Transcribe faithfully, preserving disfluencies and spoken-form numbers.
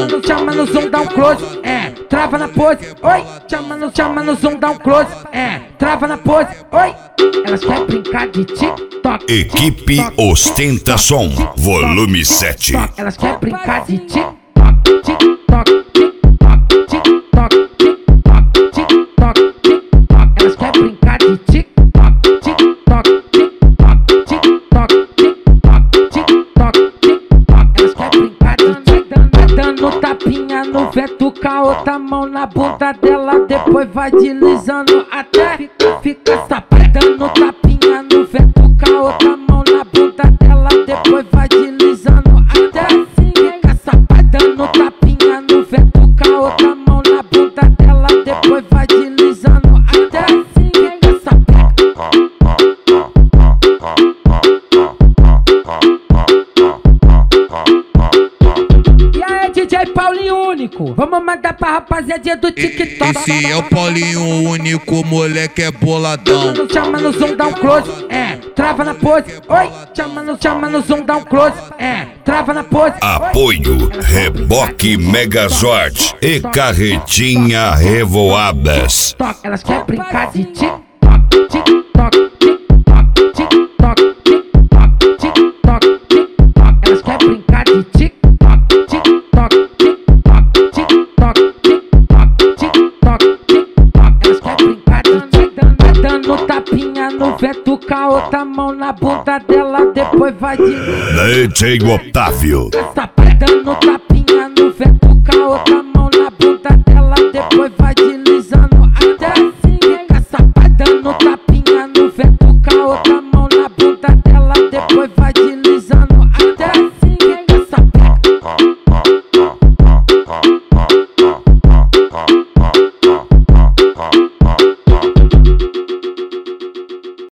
zoom. Chama no zoom, dá um close, é, trava na pose, oi. Chama no, chama no zoom, dá um close, é, trava na pose, oi. Elas querem brincar de TikTok. Equipe Ostentação, volume sete. Elas querem brincar de TikTok, TikTok, TikTok, TikTok, TikTok, TikTok, TikTok. Elas querem brincar de TikTok, TikTok, TikTok, TikTok, TikTok, TikTok, TikTok. Elas querem brincar de TikTok. Dando tapinha no vento com a outra mão na bunda dela, depois vai deslizando até fica, fica sapada. Dando tapinha no vento com a outra mão na bunda dela, depois vai deslizando até fica sapada. Dando tapinha no vento com a outra mão na bunda dela, depois vai deslizando até fica sapada. E aí, D J Paulinho Único, vamos mandar pra rapaziada do TikTok. Esse é o Paulinho Único, moleque é boladão. Chama no zoom, dá um close, é, trava na pose, oi. Chama no, chama no zoom, dá um close, é, trava na pose. Apoio Reboque Megazord e Carretinha Revoadas. Elas querem brincar de TikTok, TikTok, TikTok, TikTok, TikTok, TikTok, TikTok. Elas querem brincar de TikTok, TikTok, TikTok, TikTok, TikTok, TikTok, TikTok. Elas querem brincar de TikTok. Dando tapinha no vento com a outra mão na bunda dela, depois vai de D J Otávio. dando tapinha no vento com a outra mão